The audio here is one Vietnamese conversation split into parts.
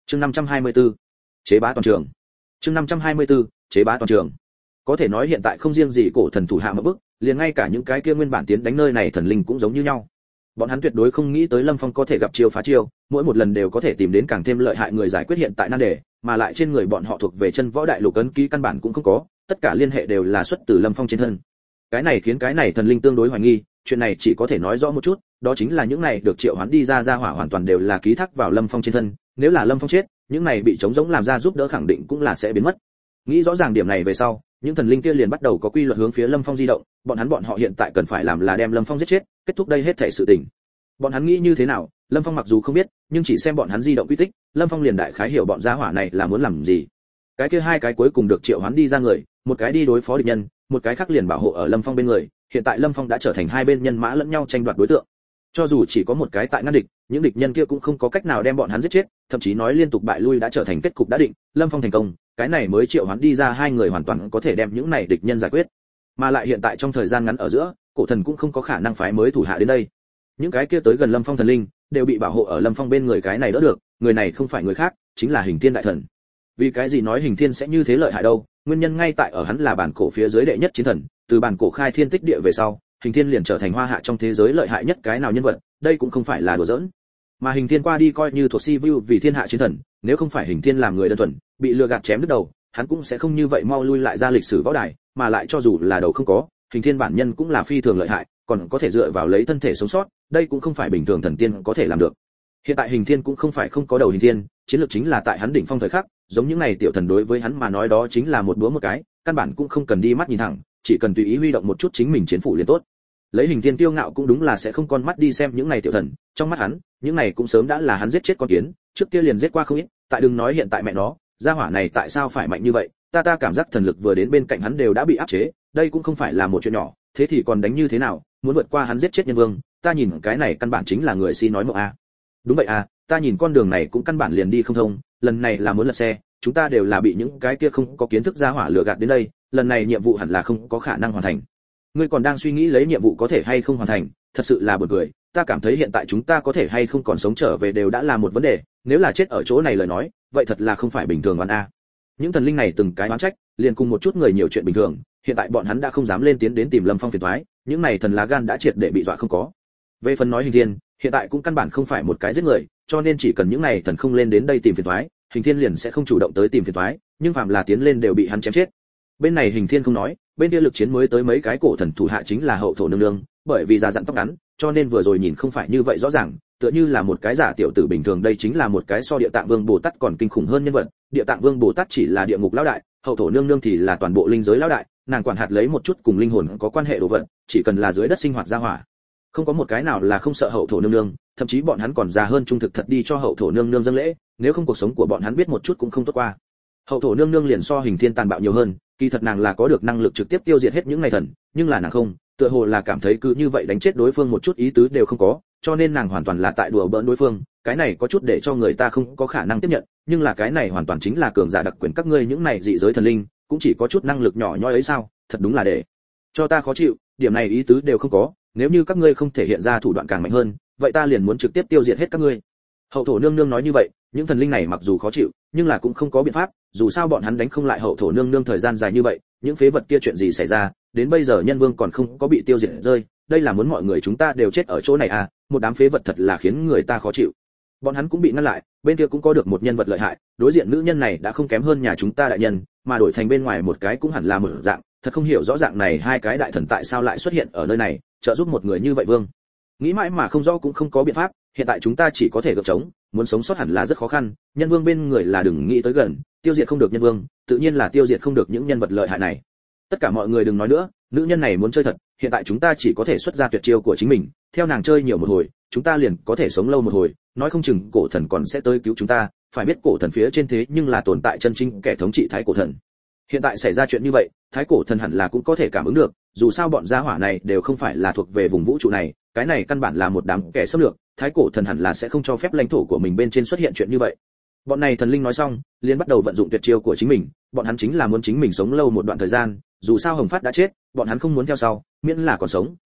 Chương 524, chế bá toàn trường. Chương 524, chế bá toàn trường. Có thể nói hiện tại không riêng gì cổ thần thủ hạ một bước, liền ngay cả những cái kia nguyên bản tiến đánh nơi này thần linh cũng giống như nhau. Bọn hắn tuyệt đối không nghĩ tới Lâm Phong có thể gặp chiêu phá chiêu, mỗi một lần đều có thể tìm đến càng thêm lợi hại người giải quyết hiện tại nan đề, mà lại trên người bọn họ thuộc về chân võ đại lục ấn ký căn bản cũng không có, tất cả liên hệ đều là xuất từ Lâm Phong trên thân. Cái này khiến cái này thần linh tương đối hoài nghi, chuyện này chỉ có thể nói rõ một chút, đó chính là những này được triệu hoán đi ra hỏa hoàn toàn đều là ký thác vào Lâm Phong trên thân, nếu là Lâm Phong chết, những này bị trống rỗng làm ra giúp đỡ khẳng định cũng là sẽ biến mất. Nghĩ rõ ràng điểm này về sau, những thần linh kia liền bắt đầu có quy luật hướng phía Lâm Phong di động, bọn họ hiện tại cần phải làm là đem Lâm Phong giết chết, kết thúc đây hết thảy sự tình. Bọn hắn nghĩ như thế nào, Lâm Phong mặc dù không biết, nhưng chỉ xem bọn hắn di động quy tích, Lâm Phong liền đại khái hiểu bọn gia hỏa này là muốn làm gì. Cái kia hai cái cuối cùng được triệu hoán đi ra người, một cái đi đối phó địch nhân, một cái khác liền bảo hộ ở Lâm Phong bên người, hiện tại Lâm Phong đã trở thành hai bên nhân mã lẫn nhau tranh đoạt đối tượng. Cho dù chỉ có một cái tại ngăn địch, những địch nhân kia cũng không có cách nào đem bọn hắn giết chết, thậm chí nói liên tục bại lui đã trở thành kết cục đã định, Lâm Phong thành công, cái này mới triệu hoán đi ra hai người hoàn toàn có thể đem những này địch nhân giải quyết. Mà lại hiện tại trong thời gian ngắn ở giữa, cổ thần cũng không có khả năng phái mới thủ hạ đến đây. Những cái kia tới gần Lâm Phong thần linh đều bị bảo hộ ở Lâm Phong bên người, cái này đỡ được, người này không phải người khác, chính là Hình Thiên đại thần. Vì cái gì nói Hình Thiên sẽ như thế lợi hại đâu? Nguyên nhân ngay tại ở hắn là bản cổ phía dưới đệ nhất chiến thần, từ bản cổ khai thiên tích địa về sau, Hình Thiên liền trở thành hoa hạ trong thế giới lợi hại nhất cái nào nhân vật, đây cũng không phải là đùa giỡn. Mà Hình Thiên qua đi coi như thuộc si vu vì thiên hạ chiến thần, nếu không phải Hình Thiên làm người đơn thuần, bị lừa gạt chém đứt đầu, hắn cũng sẽ không như vậy mau lui lại ra lịch sử võ đài, mà lại cho dù là đầu không có, Hình Thiên bản nhân cũng là phi thường lợi hại, còn có thể dựa vào lấy thân thể sống sót, đây cũng không phải bình thường thần tiên có thể làm được. Hiện tại Hình Thiên cũng không phải không có đầu Hình Thiên, chiến lược chính là tại hắn đỉnh phong thời khắc, giống những này tiểu thần đối với hắn mà nói đó chính là một búa một cái, căn bản cũng không cần đi mắt nhìn thẳng, chỉ cần tùy ý huy động một chút chính mình chiến phủ liền tốt. Lấy Hình Thiên tiêu ngạo cũng đúng là sẽ không con mắt đi xem những này tiểu thần, trong mắt hắn, những này cũng sớm đã là hắn giết chết con kiến, trước kia liền giết qua không ít, tại đừng nói hiện tại mẹ nó, gia hỏa này tại sao phải mạnh như vậy, ta cảm giác thần lực vừa đến bên cạnh hắn đều đã bị áp chế, đây cũng không phải là một chuyện nhỏ, thế thì còn đánh như thế nào, muốn vượt qua hắn giết chết nhân vương, ta nhìn cái này căn bản chính là người si nói mộng a. Đúng vậy a, ta nhìn con đường này cũng căn bản liền đi không thông, lần này là muốn lật xe, chúng ta đều là bị những cái kia không có kiến thức gia hỏa lừa gạt đến đây, lần này nhiệm vụ hẳn là không có khả năng hoàn thành. Ngươi còn đang suy nghĩ lấy nhiệm vụ có thể hay không hoàn thành, thật sự là buồn cười, ta cảm thấy hiện tại chúng ta có thể hay không còn sống trở về đều đã là một vấn đề, nếu là chết ở chỗ này lời nói, vậy thật là không phải bình thường oan a. Những thần linh này từng cái oán trách, liền cùng một chút người nhiều chuyện bình thường, hiện tại bọn hắn đã không dám lên tiến đến tìm Lâm Phong phiền toái, những này thần lá gan đã triệt để bị dọa không có. Về phần nói Hình Thiên, hiện tại cũng căn bản không phải một cái giết người, cho nên chỉ cần những này thần không lên đến đây tìm phiền toái, Hình Thiên liền sẽ không chủ động tới tìm phiền toái, nhưng phàm là tiến lên đều bị hắn chém chết. Bên này Hình Thiên không nói, bên kia lực chiến mới tới mấy cái cổ thần thủ hạ chính là Hậu Thổ Nương Nương, bởi vì già dặn tóc ngắn, cho nên vừa rồi nhìn không phải như vậy rõ ràng, tựa như là một cái giả tiểu tử bình thường, đây chính là một cái so Địa Tạng Vương Bồ Tát còn kinh khủng hơn nhân vật. Địa Tạng Vương Bồ Tát chỉ là địa ngục lão đại, Hậu Thổ Nương Nương thì là toàn bộ linh giới lão đại, nàng quản hạt lấy một chút cùng linh hồn có quan hệ đồ vật, chỉ cần là dưới đất sinh hoạt ra hỏa, không có một cái nào là không sợ Hậu Thổ Nương Nương, thậm chí bọn hắn còn già hơn trung thực thật đi cho Hậu Thổ Nương Nương dâng lễ, nếu không cuộc sống của bọn hắn biết một chút cũng không tốt qua. Hậu Thổ Nương Nương liền so Hình Thiên tàn bạo nhiều hơn, kỳ thật nàng là có được năng lực trực tiếp tiêu diệt hết những này thần, nhưng là nàng không, tựa hồ là cảm thấy cứ như vậy đánh chết đối phương một chút ý tứ đều không có, cho nên nàng hoàn toàn là tại đùa bỡn đối phương, cái này có chút để cho người ta không có khả năng tiếp nhận, nhưng là cái này hoàn toàn chính là cường giả đặc quyền, các ngươi những này dị giới thần linh, cũng chỉ có chút năng lực nhỏ nhoi ấy sao, thật đúng là để cho ta khó chịu, điểm này ý tứ đều không có, nếu như các ngươi không thể hiện ra thủ đoạn càng mạnh hơn, vậy ta liền muốn trực tiếp tiêu diệt hết các ngươi. Hậu Thổ Nương Nương nói như vậy, những thần linh này mặc dù khó chịu, nhưng là cũng không có biện pháp, dù sao bọn hắn đánh không lại Hậu Thổ Nương Nương thời gian dài như vậy, những phế vật kia chuyện gì xảy ra, đến bây giờ nhân vương còn không có bị tiêu diệt rơi, đây là muốn mọi người chúng ta đều chết ở chỗ này à, một đám phế vật thật là khiến người ta khó chịu. Bọn hắn cũng bị ngăn lại, bên kia cũng có được một nhân vật lợi hại, đối diện nữ nhân này đã không kém hơn nhà chúng ta đại nhân, mà đổi thành bên ngoài một cái cũng hẳn là một dạng, thật không hiểu rõ dạng này hai cái đại thần tại sao lại xuất hiện ở nơi này, trợ giúp một người như vậy vương. Nghĩ mãi mà không rõ cũng không có biện pháp, hiện tại chúng ta chỉ có thể gượng chống, muốn sống sót hẳn là rất khó khăn, nhân vương bên người là đừng nghĩ tới gần, tiêu diệt không được nhân vương, tự nhiên là tiêu diệt không được những nhân vật lợi hại này. Tất cả mọi người đừng nói nữa, nữ nhân này muốn chơi thật, hiện tại chúng ta chỉ có thể xuất ra tuyệt chiêu của chính mình, theo nàng chơi nhiều một hồi, chúng ta liền có thể sống lâu một hồi, nói không chừng cổ thần còn sẽ tới cứu chúng ta, phải biết cổ thần phía trên thế nhưng là tồn tại chân chính kẻ thống trị thái cổ thần. Hiện tại xảy ra chuyện như vậy, thái cổ thần hẳn là cũng có thể cảm ứng được, dù sao bọn gia hỏa này đều không phải là thuộc về vùng vũ trụ này, cái này căn bản là một đám kẻ xâm lược, thái cổ thần hẳn là sẽ không cho phép lãnh thổ của mình bên trên xuất hiện chuyện như vậy. Bọn này thần linh nói xong, liền bắt đầu vận dụng tuyệt chiêu của chính mình, bọn hắn chính là muốn chính mình sống lâu một đoạn thời gian, dù sao Hồng Phát đã chết, bọn hắn không muốn theo sau, miễn là còn sống,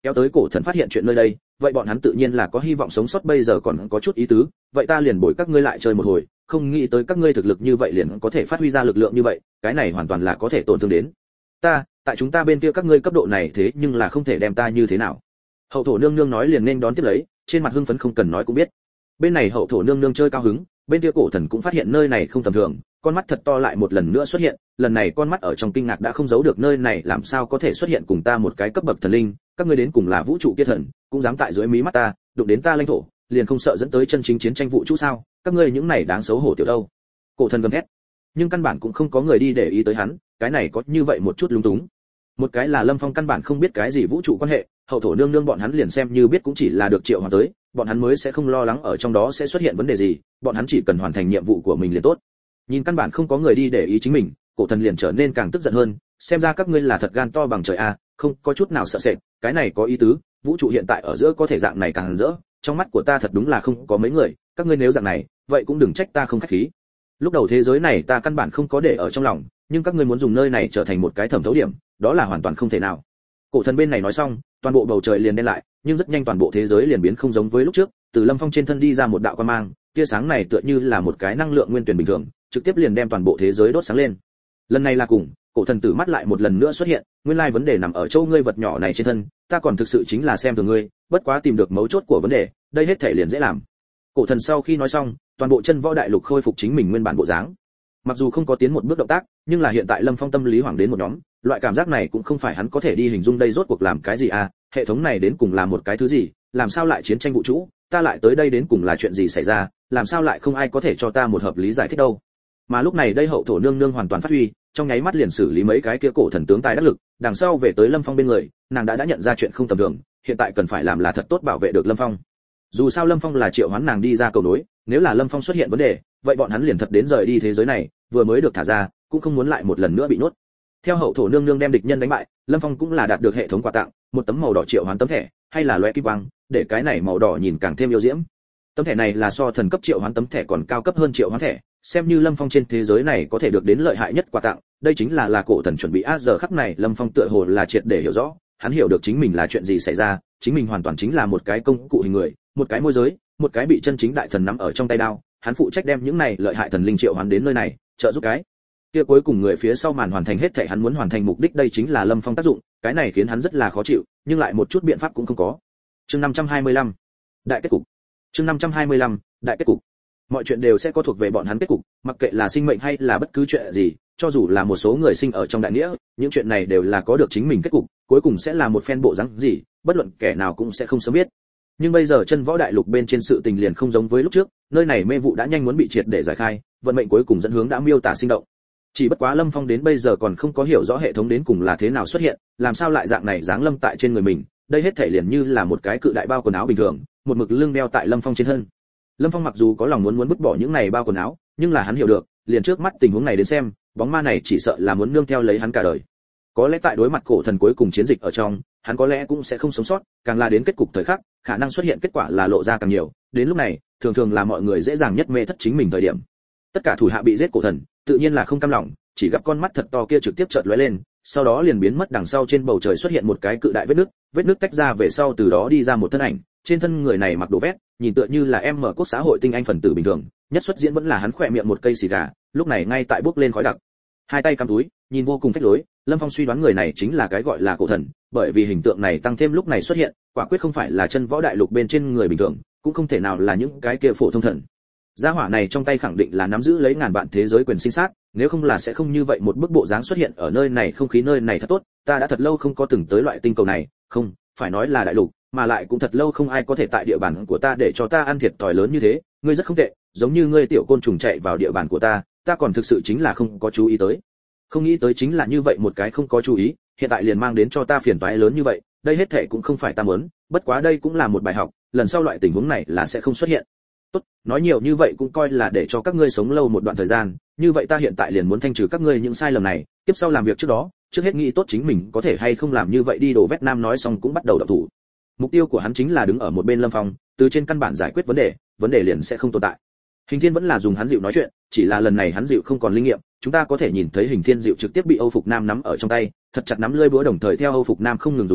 kéo tới cổ thần phát hiện chuyện nơi đây, vậy bọn hắn tự nhiên là có hy vọng sống sót, bây giờ còn có chút ý tứ, vậy ta liền bồi các ngươi lại chơi một hồi, không nghĩ tới các ngươi thực lực như vậy liền có thể phát huy ra lực lượng như vậy, cái này hoàn toàn là có thể tổn thương đến ta, tại chúng ta bên kia các ngươi cấp độ này thế nhưng là không thể đem ta như thế nào. Hậu thổ nương nương nói liền nên đón tiếp lấy, trên mặt hưng phấn không cần nói cũng biết. Bên này hậu thổ nương nương chơi cao hứng, bên kia cổ thần cũng phát hiện nơi này không tầm thường, con mắt thật to lại một lần nữa xuất hiện, lần này con mắt ở trong kinh ngạc đã không giấu được, nơi này làm sao có thể xuất hiện cùng ta một cái cấp bậc thần linh, các ngươi đến cùng là vũ trụ kia thần, cũng dám tại dưới mí mắt ta, đụng đến ta lãnh thổ, liền không sợ dẫn tới chân chính chiến tranh vũ trụ sao? Các ngươi những này đáng xấu hổ tiểu đâu? Cổ thần gầm thét, nhưng căn bản cũng không có người đi để ý tới hắn, cái này có như vậy một chút lúng túng. Một cái là Lâm Phong căn bản không biết cái gì vũ trụ quan hệ, hậu thổ nương nương bọn hắn liền xem như biết cũng chỉ là được triệu hoàn tới, bọn hắn mới sẽ không lo lắng ở trong đó sẽ xuất hiện vấn đề gì, bọn hắn chỉ cần hoàn thành nhiệm vụ của mình liền tốt. Nhìn căn bản không có người đi để ý chính mình, cổ thần liền trở nên càng tức giận hơn, xem ra các ngươi là thật gan to bằng trời a, không có chút nào sợ sệt, cái này có ý tứ, vũ trụ hiện tại ở giữa có thể dạng này càng rỡ, trong mắt của ta thật đúng là không có mấy người, các ngươi nếu dạng này, vậy cũng đừng trách ta không khách khí. Lúc đầu thế giới này ta căn bản không có để ở trong lòng, nhưng các ngươi muốn dùng nơi này trở thành một cái thẩm thấu điểm, đó là hoàn toàn không thể nào. Cổ thần bên này nói xong, toàn bộ bầu trời liền đen lại, nhưng rất nhanh toàn bộ thế giới liền biến không giống với lúc trước, từ Lâm Phong trên thân đi ra một đạo quang mang, tia sáng này tựa như là một cái năng lượng nguyên tuyển bình thường, trực tiếp liền đem toàn bộ thế giới đốt sáng lên. Lần này là cùng, cổ thần tử mắt lại một lần nữa xuất hiện, nguyên lai vấn đề nằm ở chỗ ngươi vật nhỏ này trên thân, ta còn thực sự chính là xem thường ngươi, bất quá tìm được mấu chốt của vấn đề, đây hết thể liền dễ làm. Cổ thần sau khi nói xong, toàn bộ chân võ đại lục khôi phục chính mình nguyên bản bộ dáng. Mặc dù không có tiến một bước động tác, nhưng là hiện tại Lâm Phong tâm lý hoảng đến một nhóm, loại cảm giác này cũng không phải hắn có thể đi hình dung, đây rốt cuộc làm cái gì à, hệ thống này đến cùng là một cái thứ gì, làm sao lại chiến tranh vũ trụ, ta lại tới đây đến cùng là chuyện gì xảy ra, làm sao lại không ai có thể cho ta một hợp lý giải thích đâu. Mà lúc này đây hậu thổ nương nương hoàn toàn phát huy, trong nháy mắt liền xử lý mấy cái kia cổ thần tướng tài đắc lực, đằng sau về tới Lâm Phong bên người, nàng đã nhận ra chuyện không tầm thường, hiện tại cần phải làm là thật tốt bảo vệ được Lâm Phong. Dù sao Lâm Phong là triệu hoán nàng đi ra cầu nối, nếu là Lâm Phong xuất hiện vấn đề, vậy bọn hắn liền thật đến rời đi thế giới này, vừa mới được thả ra, cũng không muốn lại một lần nữa bị nhốt. Theo hậu thổ nương nương đem địch nhân đánh bại, Lâm Phong cũng là đạt được hệ thống quà tặng, một tấm màu đỏ triệu hoán tấm thẻ, hay là loe kim quang, để cái này màu đỏ nhìn càng thêm yêu diễm. Tấm thẻ này là so thần cấp triệu hoán tấm thẻ còn cao cấp hơn triệu hoán thẻ, xem như Lâm Phong trên thế giới này có thể được đến lợi hại nhất quà tặng, đây chính là cổ thần chuẩn bị. Giờ khắc này Lâm Phong tựa hồ là triệt để hiểu rõ, hắn hiểu được chính mình là chuyện gì xảy ra, chính mình hoàn toàn chính là một cái công cụ hình người, một cái môi giới, một cái bị chân chính đại thần nắm ở trong tay đao, hắn phụ trách đem những này lợi hại thần linh triệu hoán đến nơi này, trợ giúp cái kia cuối cùng người phía sau màn hoàn thành hết thảy hắn muốn hoàn thành mục đích, đây chính là Lâm Phong tác dụng, cái này khiến hắn rất là khó chịu, nhưng lại một chút biện pháp cũng không có. Chương 525, đại kết cục. Chương 525, đại kết cục. Mọi chuyện đều sẽ có thuộc về bọn hắn kết cục, mặc kệ là sinh mệnh hay là bất cứ chuyện gì, cho dù là một số người sinh ở trong đại nghĩa, những chuyện này đều là có được chính mình kết cục, cuối cùng sẽ là một phen bộ dáng gì, bất luận kẻ nào cũng sẽ không sớm biết. Nhưng bây giờ chân võ đại lục bên trên sự tình liền không giống với lúc trước, nơi này mê vụ đã nhanh muốn bị triệt để giải khai, vận mệnh cuối cùng dẫn hướng đã miêu tả sinh động. Chỉ bất quá Lâm Phong đến bây giờ còn không có hiểu rõ hệ thống đến cùng là thế nào xuất hiện, làm sao lại dạng này giáng lâm tại trên người mình, đây hết thể liền như là một cái cự đại bao quần áo bình thường, một mực lưng đeo tại Lâm Phong trên thân. Lâm Phong mặc dù có lòng muốn vứt bỏ những này bao quần áo, nhưng là hắn hiểu được, liền trước mắt tình huống này đến xem, bóng ma này chỉ sợ là muốn nương theo lấy hắn cả đời. Có lẽ tại đối mặt cổ thần cuối cùng chiến dịch ở trong, hắn có lẽ cũng sẽ không sống sót, càng là đến kết cục thời khắc, khả năng xuất hiện kết quả là lộ ra càng nhiều, đến lúc này, thường thường là mọi người dễ dàng nhất mê thất chính mình thời điểm. Tất cả thủ hạ bị giết cổ thần, tự nhiên là không cam lòng, chỉ gặp con mắt thật to kia trực tiếp chợt lóe lên, sau đó liền biến mất, đằng sau trên bầu trời xuất hiện một cái cự đại vết nứt tách ra về sau, từ đó đi ra một thân ảnh, trên thân người này mặc đồ vest, nhìn tựa như là em mở cốt xã hội tinh anh phần tử bình thường, nhất xuất diễn vẫn là hắn khỏe miệng một cây xì gà, lúc này ngay tại bốc lên khói đặc, hai tay cắm túi, nhìn vô cùng phách lối. Lâm Phong suy đoán người này chính là cái gọi là cổ thần, bởi vì hình tượng này tăng thêm lúc này xuất hiện, quả quyết không phải là chân võ đại lục bên trên người bình thường, cũng không thể nào là những cái kia phổ thông thần. Gia hỏa này trong tay khẳng định là nắm giữ lấy ngàn vạn thế giới quyền sinh sát, nếu không là sẽ không như vậy một bức bộ dáng xuất hiện ở nơi này. Không khí nơi này thật tốt, ta đã thật lâu không có từng tới loại tinh cầu này, không phải nói là đại lục, mà lại cũng thật lâu không ai có thể tại địa bàn của ta để cho ta ăn thiệt thòi lớn như thế. Ngươi rất không tệ, giống như ngươi tiểu côn trùng chạy vào địa bàn của ta còn thực sự chính là không có chú ý tới, không nghĩ tới chính là như vậy một cái không có chú ý, hiện tại liền mang đến cho ta phiền toái lớn như vậy, đây hết thảy cũng không phải ta muốn, bất quá đây cũng là một bài học, lần sau loại tình huống này là sẽ không xuất hiện. Tốt, nói nhiều như vậy cũng coi là để cho các ngươi sống lâu một đoạn thời gian, như vậy ta hiện tại liền muốn thanh trừ các ngươi những sai lầm này, tiếp sau làm việc trước đó, trước hết nghĩ tốt chính mình có thể hay không làm như vậy đi. Đồ Vét Nam nói xong cũng bắt đầu động thủ. Mục tiêu của hắn chính là đứng ở một bên Lâm Phong, từ trên căn bản giải quyết vấn đề liền sẽ không tồn tại. Hình Thiên vẫn là dùng hắn dịu nói chuyện, chỉ là lần này hắn dịu không còn linh nghiệm, chúng ta có thể nhìn thấy Hình Thiên dịu trực tiếp bị Âu Phục Nam nắm ở trong tay, thật chặt nắm lưỡi búa, đồng thời theo Âu Phục Nam không ngừng dùng sức,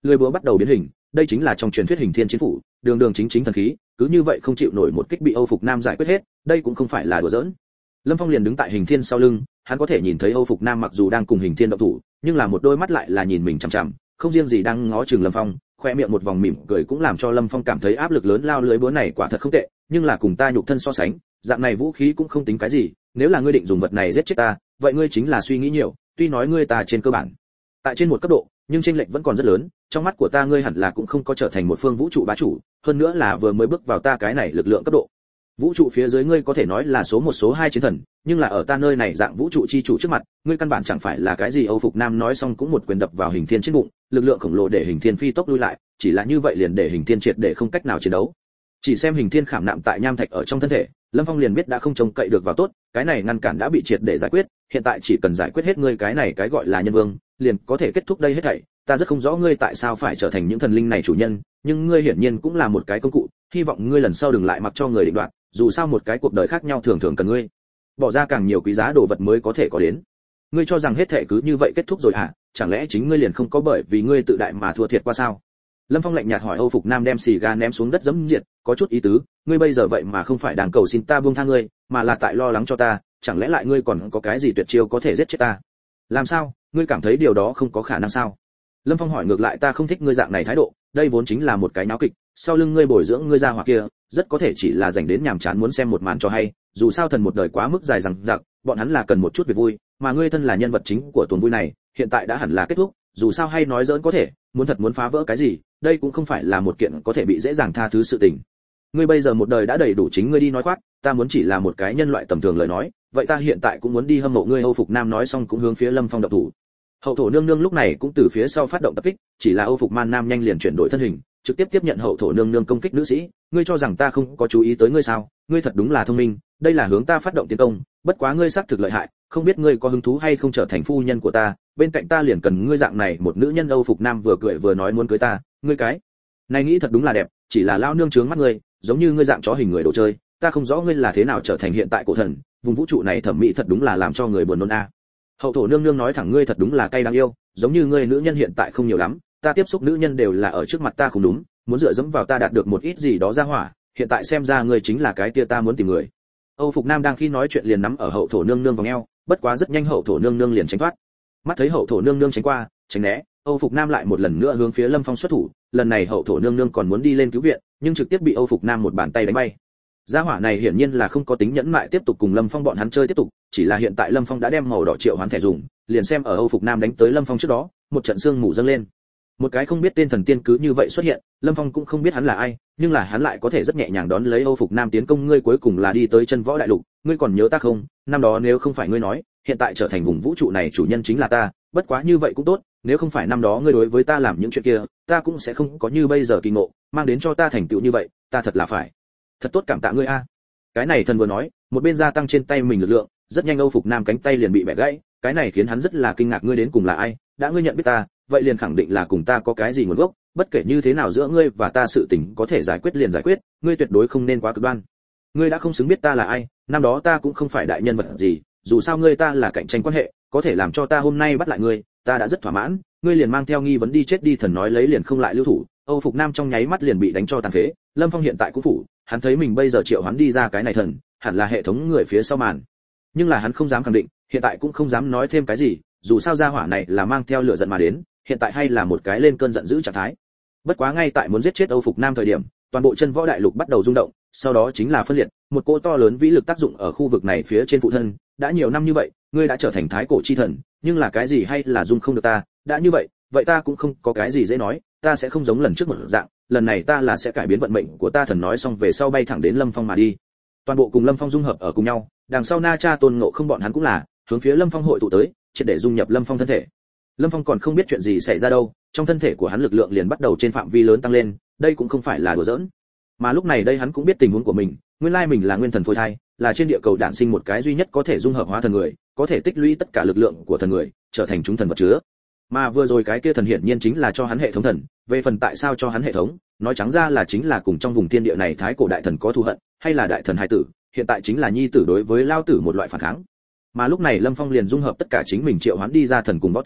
lưỡi búa bắt đầu biến hình, đây chính là trong truyền thuyết hình thiên chiến phủ, đường đường chính chính thần khí, cứ như vậy không chịu nổi một kích bị Âu Phục Nam giải quyết hết, đây cũng không phải là đùa giỡn. Lâm Phong liền đứng tại hình thiên sau lưng, hắn có thể nhìn thấy Âu Phục Nam mặc dù đang cùng hình thiên động thủ, nhưng là một đôi mắt lại là nhìn mình chằm chằm, không riêng gì đang ngó chừng Lâm Phong, khoe miệng một vòng mỉm cười cũng làm cho Lâm Phong cảm thấy áp lực lớn lao. Lưỡi búa này quả thật không tệ, nhưng là cùng ta nhục thân so sánh, dạng này vũ khí cũng không tính cái gì, nếu là ngươi định dùng vật này giết chết ta, vậy ngươi chính là suy nghĩ nhiều, tuy nói ngươi ta trên cơ bản tại trên một cấp độ, nhưng chênh lệch vẫn còn rất lớn, trong mắt của ta ngươi hẳn là cũng không có trở thành một phương vũ trụ bá chủ, hơn nữa là vừa mới bước vào ta cái này lực lượng cấp độ. Vũ trụ phía dưới ngươi có thể nói là số 1 số 2 chiến thần, nhưng là ở ta nơi này dạng vũ trụ chi chủ trước mặt, ngươi căn bản chẳng phải là cái gì. Âu Phục Nam nói xong cũng một quyền đập vào hình thiên trên bụng, lực lượng khổng lồ để hình thiên phi tốc lui lại, chỉ là như vậy liền để hình thiên triệt để không cách nào chiến đấu. Chỉ xem hình thiên khảm nạm tại nham thạch ở trong thân thể, Lâm Phong liền biết đã không trông cậy được vào tốt, cái này ngăn cản đã bị triệt để giải quyết, hiện tại chỉ cần giải quyết hết ngươi cái này cái gọi là nhân vương, liền có thể kết thúc đây hết thảy. Ta rất không rõ ngươi tại sao phải trở thành những thần linh này chủ nhân, nhưng ngươi hiển nhiên cũng là một cái công cụ, hy vọng ngươi lần sau đừng lại mặc cho người định đoạt, dù sao một cái cuộc đời khác nhau thường thường cần ngươi bỏ ra càng nhiều quý giá đồ vật mới có thể có đến. Ngươi cho rằng hết thảy cứ như vậy kết thúc rồi hả? Chẳng lẽ chính ngươi liền không có bởi vì ngươi tự đại mà thua thiệt qua sao? Lâm Phong lạnh nhạt hỏi. Âu Phục Nam đem xì gà ném xuống đất dẫm diệt, có chút ý tứ, ngươi bây giờ vậy mà không phải đang cầu xin ta buông tha ngươi, mà là tại lo lắng cho ta, chẳng lẽ lại ngươi còn có cái gì tuyệt chiêu có thể giết chết ta? Làm sao, ngươi cảm thấy điều đó không có khả năng sao? Lâm Phong hỏi ngược lại. Ta không thích ngươi dạng này thái độ, đây vốn chính là một cái náo kịch, sau lưng ngươi bồi dưỡng ngươi ra hỏa kia, rất có thể chỉ là dành đến nhàm chán muốn xem một màn cho hay, dù sao thần một đời quá mức dài dằng dặc, bọn hắn là cần một chút việc vui, mà ngươi thân là nhân vật chính của tuần vui này, hiện tại đã hẳn là kết thúc, dù sao hay nói giỡn có thể, muốn thật muốn phá vỡ cái gì, đây cũng không phải là một kiện có thể bị dễ dàng tha thứ sự tình. Ngươi bây giờ một đời đã đầy đủ, chính ngươi đi nói khoác, ta muốn chỉ là một cái nhân loại tầm thường lời nói, vậy ta hiện tại cũng muốn đi hâm mộ ngươi. Âu Phục Nam nói xong cũng hướng phía Lâm Phong động thủ. Hậu thổ nương nương lúc này cũng từ phía sau phát động tập kích, chỉ là Âu Phục Man Nam nhanh liền chuyển đổi thân hình, trực tiếp tiếp nhận hậu thổ nương nương công kích. Nữ sĩ, ngươi cho rằng ta không có chú ý tới ngươi sao? Ngươi thật đúng là thông minh, đây là hướng ta phát động tiến công, bất quá ngươi xác thực lợi hại, không biết ngươi có hứng thú hay không trở thành phu nhân của ta, bên cạnh ta liền cần ngươi dạng này một nữ nhân. Âu Phục Nam vừa cười vừa nói muốn cưới ta, ngươi cái này nghĩ thật đúng là đẹp, chỉ là lao nương trướng mắt ngươi, giống như ngươi dạng chó hình người đồ chơi, ta không rõ ngươi là thế nào trở thành hiện tại cổ thần, vùng vũ trụ này thẩm mỹ thật đúng là làm cho người buồn nôn a. Hậu thổ nương nương nói thẳng, ngươi thật đúng là cay đáng yêu, giống như ngươi nữ nhân hiện tại không nhiều lắm, ta tiếp xúc nữ nhân đều là ở trước mặt ta không đúng, muốn dựa dẫm vào ta đạt được một ít gì đó ra hỏa, hiện tại xem ra ngươi chính là cái kia ta muốn tìm người. Âu Phục Nam đang khi nói chuyện liền nắm ở hậu thổ nương nương vòng eo, bất quá rất nhanh hậu thổ nương nương liền tránh thoát. Mắt thấy hậu thổ nương nương tránh qua, tránh né, Âu Phục Nam lại một lần nữa hướng phía Lâm Phong xuất thủ, lần này hậu thổ nương nương còn muốn đi lên cứu viện, nhưng trực tiếp bị Âu Phục Nam một bàn tay đánh bay. Gia hỏa này hiển nhiên là không có tính nhẫn mại tiếp tục cùng Lâm Phong bọn hắn chơi tiếp tục, chỉ là hiện tại Lâm Phong đã đem màu đỏ triệu hoán thẻ dùng, liền xem ở Âu Phục Nam đánh tới Lâm Phong trước đó, một trận sương mù dâng lên. Một cái không biết tên thần tiên cứ như vậy xuất hiện, Lâm Phong cũng không biết hắn là ai, nhưng là hắn lại có thể rất nhẹ nhàng đón lấy Âu Phục Nam tiến công. Ngươi cuối cùng là đi tới chân võ đại lục, ngươi còn nhớ ta không? Năm đó nếu không phải ngươi nói, hiện tại trở thành vùng vũ trụ này chủ nhân chính là ta, bất quá như vậy cũng tốt, nếu không phải năm đó ngươi đối với ta làm những chuyện kia, ta cũng sẽ không có như bây giờ kỳ ngộ, mang đến cho ta thành tựu như vậy, ta thật là phải thật tốt cảm tạ ngươi a. Cái này thần vừa nói, một bên gia tăng trên tay mình lực lượng, rất nhanh Âu Phục Nam cánh tay liền bị bẻ gãy, cái này khiến hắn rất là kinh ngạc. Ngươi đến cùng là ai? Đã ngươi nhận biết ta, vậy liền khẳng định là cùng ta có cái gì nguồn gốc, bất kể như thế nào giữa ngươi và ta sự tình có thể giải quyết liền giải quyết, ngươi tuyệt đối không nên quá cực đoan. Ngươi đã không xứng biết ta là ai, năm đó ta cũng không phải đại nhân vật gì, dù sao ngươi ta là cạnh tranh quan hệ, có thể làm cho ta hôm nay bắt lại ngươi, ta đã rất thỏa mãn, ngươi liền mang theo nghi vấn đi chết đi. Thần nói lấy liền không lại lưu thủ, Âu Phục Nam trong nháy mắt liền bị đánh cho tàn phế. Lâm Phong hiện tại cũng phủ, hắn thấy mình bây giờ triệu hoán đi ra cái này thần, hẳn là hệ thống người phía sau màn, nhưng là hắn không dám khẳng định, hiện tại cũng không dám nói thêm cái gì, dù sao gia hỏa này là mang theo lửa giận mà đến, hiện tại hay là một cái lên cơn giận dữ trạng thái. Bất quá ngay tại muốn giết chết Âu Phục Nam thời điểm, toàn bộ chân võ đại lục bắt đầu rung động, sau đó chính là phân liệt, một cỗ to lớn vĩ lực tác dụng ở khu vực này phía trên phụ thân. Đã nhiều năm như vậy, ngươi đã trở thành thái cổ chi thần, nhưng là cái gì hay là dung không được ta, đã như vậy, vậy ta cũng không có cái gì dễ nói, ta sẽ không giống lần trước một dạng, lần này ta là sẽ cải biến vận mệnh của ta. Thần nói xong về sau bay thẳng đến Lâm Phong mà đi. Toàn bộ cùng Lâm Phong dung hợp ở cùng nhau, đằng sau Na Cha Tôn Ngộ Không bọn hắn cũng là hướng phía Lâm Phong hội tụ tới, triệt để dung nhập Lâm Phong thân thể. Lâm Phong còn không biết chuyện gì xảy ra đâu, trong thân thể của hắn lực lượng liền bắt đầu trên phạm vi lớn tăng lên, đây cũng không phải là đùa giỡn. Mà lúc này đây hắn cũng biết tình huống của mình, nguyên lai mình là nguyên thần phôi thai, là trên địa cầu đản sinh một cái duy nhất có thể dung hợp hóa thần người, có thể tích lũy tất cả lực lượng của thần người, trở thành chúng thần vật chứa. Mà vừa rồi cái kia thần hiển nhiên chính là cho hắn hệ thống thần, về phần tại sao cho hắn hệ thống, nói trắng ra là chính là cùng trong vùng thiên địa này thái cổ đại thần có thù hận, hay là đại thần hai tử, hiện tại chính là nhi tử đối với lao tử một loại phản kháng. Mà lúc này Lâm Phong liền dung hợp tất cả chính mình triệu hoán đi ra thần cùng võ tướng,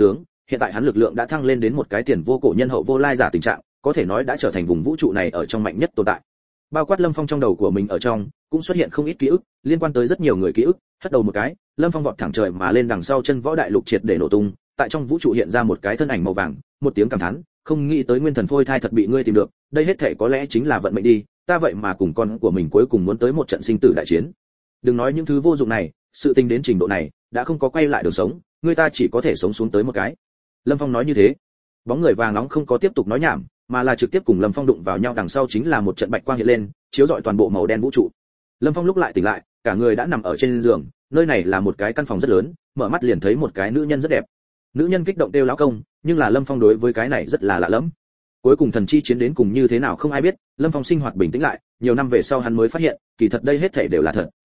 hiện tại hắn lực lượng đã thăng lên đến một cái tiền vô cổ nhân hậu vô lai giả tình trạng, có thể nói đã trở thành vùng vũ trụ này ở trong mạnh nhất tồn tại. Bao quát Lâm Phong trong đầu của mình ở trong, cũng xuất hiện không ít ký ức, liên quan tới rất nhiều người ký ức, hất đầu một cái, Lâm Phong vọt thẳng trời mà lên đằng sau chân võ đại lục triệt để nổ tung, tại trong vũ trụ hiện ra một cái thân ảnh màu vàng, một tiếng cảm thán, không nghĩ tới nguyên thần phôi thai thật bị ngươi tìm được, đây hết thể có lẽ chính là vận mệnh đi, ta vậy mà cùng con của mình cuối cùng muốn tới một trận sinh tử đại chiến. Đừng nói những thứ vô dụng này, sự tình đến trình độ này, đã không có quay lại đường sống, người ta chỉ có thể sống xuống tới một cái. Lâm Phong nói như thế, bóng người vàng nóng không có tiếp tục nói nhảm, mà là trực tiếp cùng Lâm Phong đụng vào nhau, đằng sau chính là một trận bạch quang hiện lên, chiếu rọi toàn bộ màu đen vũ trụ. Lâm Phong lúc lại tỉnh lại, cả người đã nằm ở trên giường, nơi này là một cái căn phòng rất lớn, mở mắt liền thấy một cái nữ nhân rất đẹp. Nữ nhân kích động kêu lão công, nhưng là Lâm Phong đối với cái này rất là lạ lẫm. Cuối cùng thần chi chiến đến cùng như thế nào không ai biết, Lâm Phong sinh hoạt bình tĩnh lại, nhiều năm về sau hắn mới phát hiện, kỳ thật đây hết thảy đều là thật.